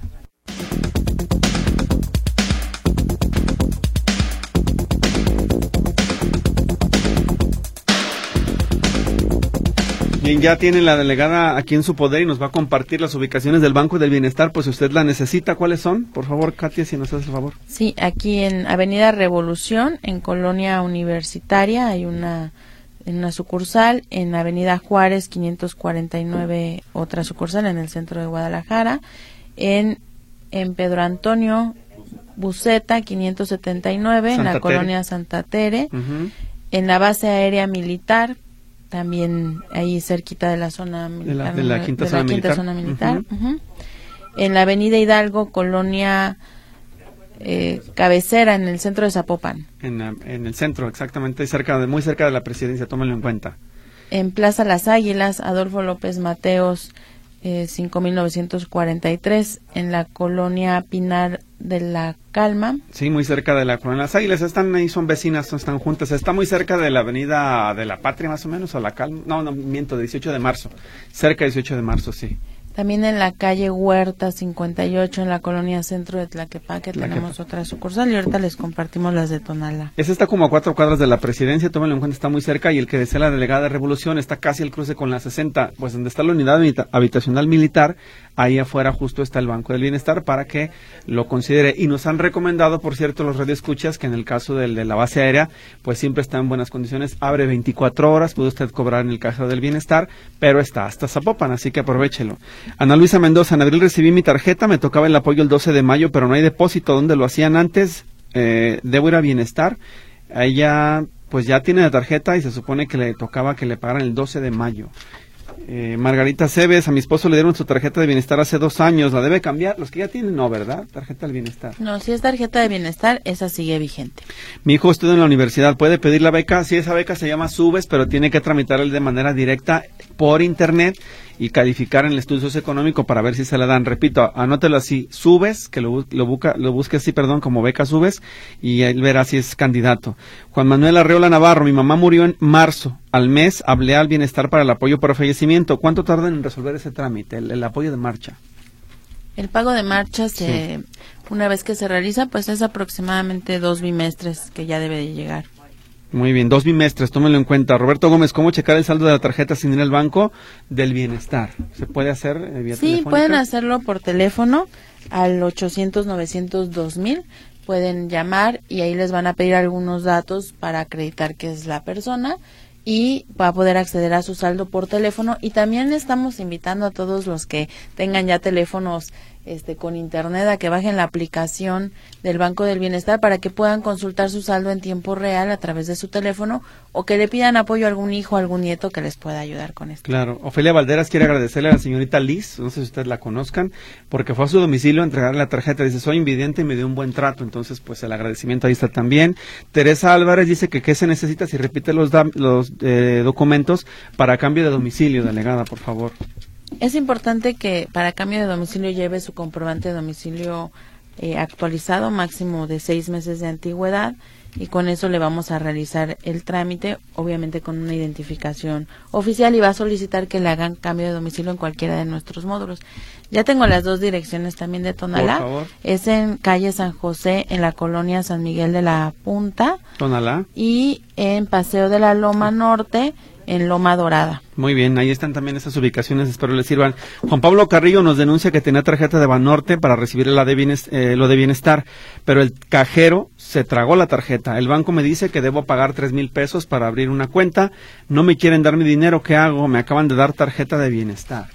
Bien, ya tiene la delegada aquí en su poder y nos va a compartir las ubicaciones del Banco del Bienestar, pues si usted la necesita, ¿cuáles son? Por favor, Katia, si nos hace el favor. Sí, aquí en Avenida Revolución, en Colonia Universitaria, hay una, una sucursal, en Avenida Juárez quinientos cuarenta y nueve, otra sucursal en el centro de Guadalajara, en, en Pedro Antonio Buceta quinientos setenta y nueve, Santa en la Tere. Colonia Santa Tere, Uh-huh. en la base aérea militar, también ahí cerquita de la zona De la, militar, de la quinta de zona la quinta militar. zona militar. Uh-huh. Ujú. En la Avenida Hidalgo, Colonia eh, Cabecera, en el centro de Zapopan. En, la- en el centro, exactamente, cerca de, muy cerca de la presidencia, tómenlo en cuenta. En Plaza Las Águilas, Adolfo López Mateos, eh, cinco mil novecientos cuarenta y tres, en la Colonia Pinar de la Calma. Sí, muy cerca de la Colonia Las Águilas, están ahí, son vecinas, están juntas, está muy cerca de la Avenida de la Patria más o menos, o la Calma, no, no, miento, dieciocho de marzo, cerca de dieciocho de marzo, sí. También en la calle Huerta cincuenta y ocho, en la Colonia Centro de Tlaquepaque, Tlaquepaque. tenemos otra sucursal y ahorita les compartimos las de Tonalá. Ese está como a cuatro cuadras de la presidencia, tómenlo en cuenta, está muy cerca, y el que desea la delegada de Revolución está casi al cruce con la sesenta, pues donde está la unidad habita- habitacional militar, ahí afuera justo está el Banco del Bienestar para que lo considere. Y nos han recomendado, por cierto, los radioescuchas, que en el caso del, de la base aérea, pues siempre está en buenas condiciones, abre veinticuatro horas, puede usted cobrar en el cajero del Bienestar, pero está hasta Zapopan, así que aprovéchelo. Ana Luisa Mendoza, en abril recibí mi tarjeta, me tocaba el apoyo el doce de mayo, pero no hay depósito, ¿dónde lo hacían antes? Eh, debo ir a Bienestar. Ella pues ya tiene la tarjeta y se supone que le tocaba que le pagaran el doce de mayo. Eh, Margarita Cebes, a mi esposo le dieron su tarjeta de bienestar hace dos años, ¿la debe cambiar? Los que ya tienen, no, ¿verdad? Tarjeta del bienestar. No, si es tarjeta de bienestar, esa sigue vigente. Mi hijo estudia en la universidad, ¿puede pedir la beca? Sí, esa beca se llama SUBES, pero tiene que tramitarla de manera directa por internet y calificar en el estudio socioeconómico para ver si se la dan. Repito, anótelo así, SUBES, que lo, bu- lo, busca, lo busque así, perdón, como beca SUBES, y él verá si es candidato. Juan Manuel Arreola Navarro, mi mamá murió en marzo. Al mes hablé al Bienestar para el apoyo por fallecimiento. ¿Cuánto tardan en resolver ese trámite, el, el apoyo de marcha? El pago de marcha, se, una vez que se realiza, pues es aproximadamente dos bimestres que ya debe de llegar. Muy bien, dos bimestres, tómenlo en cuenta. Roberto Gómez, ¿cómo checar el saldo de la tarjeta sin ir al banco del Bienestar? ¿Se puede hacer eh, vía Sí, telefónica? pueden hacerlo por teléfono al ochocientos novecientos dos mil. Pueden llamar y ahí les van a pedir algunos datos para acreditar que es la persona y va a poder acceder a su saldo por teléfono. Y también estamos invitando a todos los que tengan ya teléfonos este con internet a que bajen la aplicación del Banco del Bienestar para que puedan consultar su saldo en tiempo real a través de su teléfono o que le pidan apoyo a algún hijo o algún nieto que les pueda ayudar con esto. Claro. Ofelia Valderas quiere agradecerle a la señorita Liz, no sé si ustedes la conozcan, porque fue a su domicilio a entregarle la tarjeta. Dice, soy invidente y me dio un buen trato, entonces pues el agradecimiento ahí está también. Teresa Álvarez dice que qué se necesita si repite los, da- los eh, documentos para cambio de domicilio, delegada, por favor. Es importante que para cambio de domicilio lleve su comprobante de domicilio eh, actualizado, máximo de seis meses de antigüedad, y con eso le vamos a realizar el trámite, obviamente con una identificación oficial, y va a solicitar que le hagan cambio de domicilio en cualquiera de nuestros módulos. Ya tengo las dos direcciones también de Tonalá. Por favor. Es en calle San José, en la colonia San Miguel de la Punta, Tonalá. y en Paseo de la Loma Norte, en Loma Dorada. Muy bien, ahí están también esas ubicaciones, espero les sirvan. Juan Pablo Carrillo nos denuncia que tenía tarjeta de Banorte para recibir la de bienes- eh, lo de bienestar, pero el cajero se tragó la tarjeta. El banco me dice que debo pagar tres mil pesos para abrir una cuenta, no me quieren dar mi dinero, ¿qué hago? Me acaban de dar tarjeta de bienestar.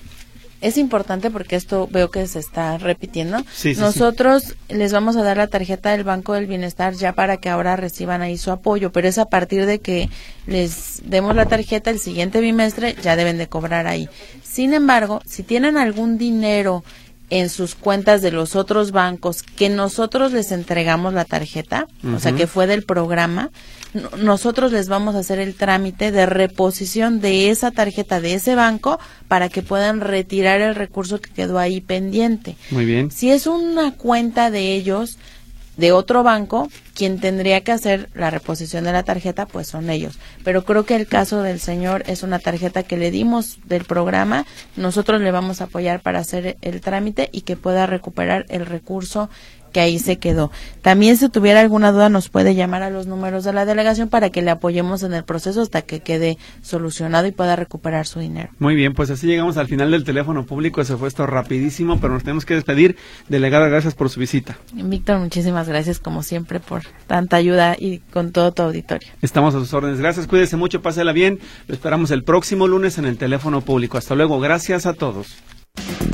Es importante porque esto veo que se está repitiendo. Sí, sí, Nosotros les vamos a dar la tarjeta del Banco del Bienestar ya para que ahora reciban ahí su apoyo, pero es a partir de que les demos la tarjeta el siguiente bimestre, ya deben de cobrar ahí. Sin embargo, si tienen algún dinero en sus cuentas de los otros bancos que nosotros les entregamos la tarjeta, o sea, Ujú. que fue del programa, no- nosotros les vamos a hacer el trámite de reposición de esa tarjeta de ese banco para que puedan retirar el recurso que quedó ahí pendiente. Muy bien. Si es una cuenta de ellos, de otro banco, quien tendría que hacer la reposición de la tarjeta, pues son ellos. Pero creo que el caso del señor es una tarjeta que le dimos del programa, nosotros le vamos a apoyar para hacer el trámite y que pueda recuperar el recurso que ahí se quedó. También si tuviera alguna duda nos puede llamar a los números de la delegación para que le apoyemos en el proceso hasta que quede solucionado y pueda recuperar su dinero. Muy bien, pues así llegamos al final del teléfono público. Se fue esto rapidísimo, pero nos tenemos que despedir. Delegada, gracias por su visita. Víctor, muchísimas gracias como siempre por tanta ayuda y con todo tu auditorio. Estamos a sus órdenes. Gracias, cuídese mucho, pásela bien. Lo esperamos el próximo lunes en el teléfono público. Hasta luego, gracias a todos.